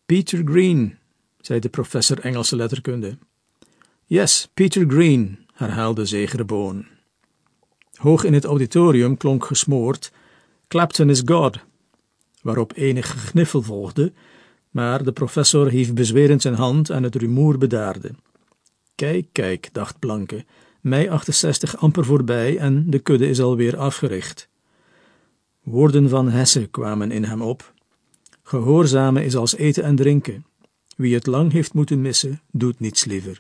Peter Green, zei de professor Engelse letterkunde. Yes, Peter Green, herhaalde Zegerboon. Hoog in het auditorium klonk gesmoord, Clapton is God, waarop enig gegniffel volgde, maar de professor hief bezwerend zijn hand en het rumoer bedaarde. Kijk, dacht Blanke, mei 68 amper voorbij en de kudde is alweer afgericht. Woorden van Hesse kwamen in hem op. Gehoorzamen is als eten en drinken. Wie het lang heeft moeten missen, doet niets liever.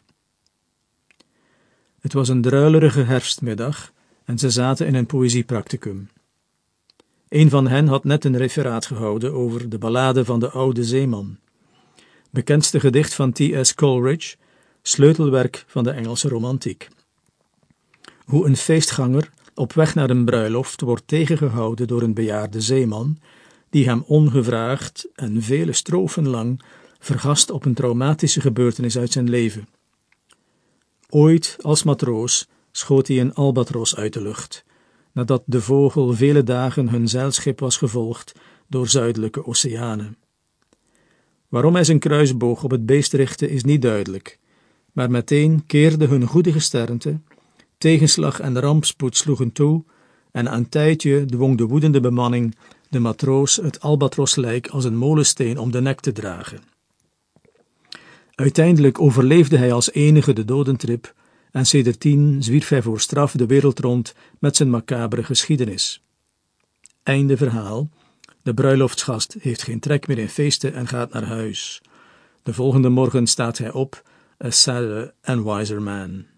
Het was een druilerige herfstmiddag en ze zaten in een poëziepracticum. Een van hen had net een referaat gehouden over de ballade van de oude zeeman. Bekendste gedicht van T.S. Coleridge, sleutelwerk van de Engelse romantiek. Hoe een feestganger op weg naar een bruiloft wordt tegengehouden door een bejaarde zeeman, die hem ongevraagd en vele strofen lang vergast op een traumatische gebeurtenis uit zijn leven. Ooit, als matroos, schoot hij een albatros uit de lucht, nadat de vogel vele dagen hun zeilschip was gevolgd door zuidelijke oceanen. Waarom hij zijn kruisboog op het beest richtte is niet duidelijk, maar meteen keerde hun goede gesternte, tegenslag en rampspoed sloegen toe en een tijdje dwong de woedende bemanning de matroos het albatroslijk als een molensteen om de nek te dragen. Uiteindelijk overleefde hij als enige de dodentrip en sedertien zwierf hij voor straf de wereld rond met zijn macabere geschiedenis. Einde verhaal. De bruiloftsgast heeft geen trek meer in feesten en gaat naar huis. De volgende morgen staat hij op, a sadder and wiser man.